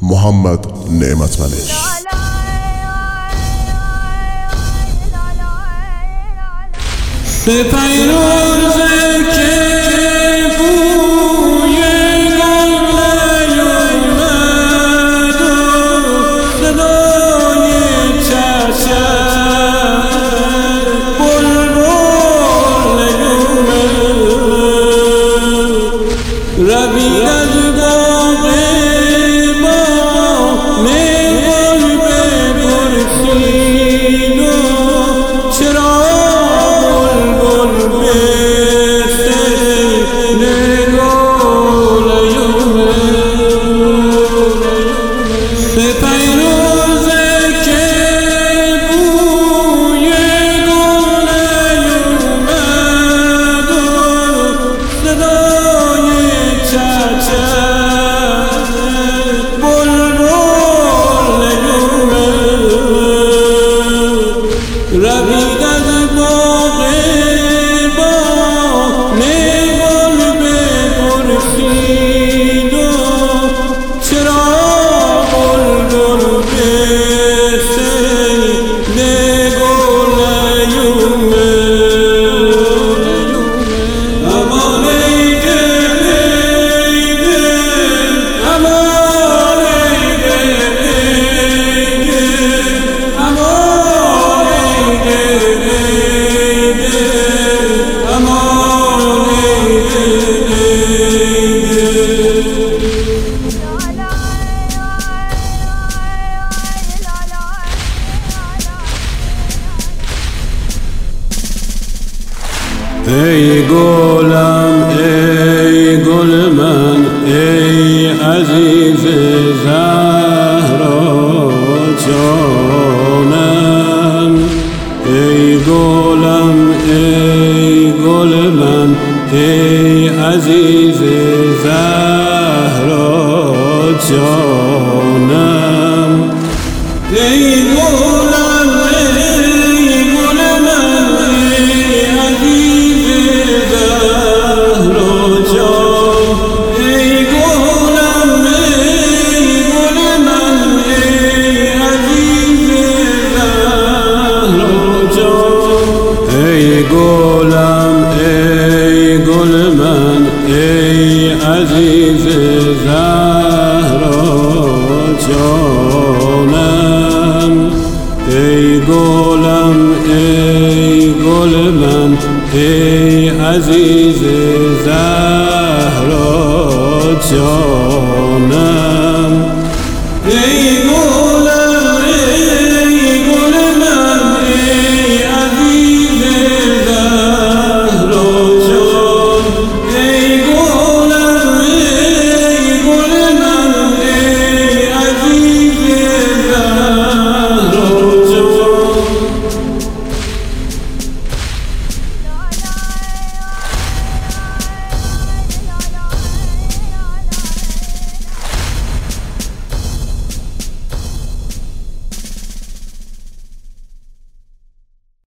محمد نعمت ملک. به پیروزه که بوی گل نیامد و صدای چهچه بلبل نیامد، روید از باغ ما میگل بپرسید و چرا روید از باغ ما میگل بپرسید و چرا بلبل به سیل گل نیامد. امان ای دل ای دل، امان ای دل ای دل، امان ای گلم ای گل من ای عزیز زهرا جانم، ای گلم ای گل من ای عزیز زهرا جانم، ای گلم ای گل من ای عزیز زهرا جان، ای گلم ای گل من ای عزیز زهرا جان، ای گلم ای گل من ای عزیز زهرا جانم، ای گلم ای گل من ای عزیز زهرا جانم.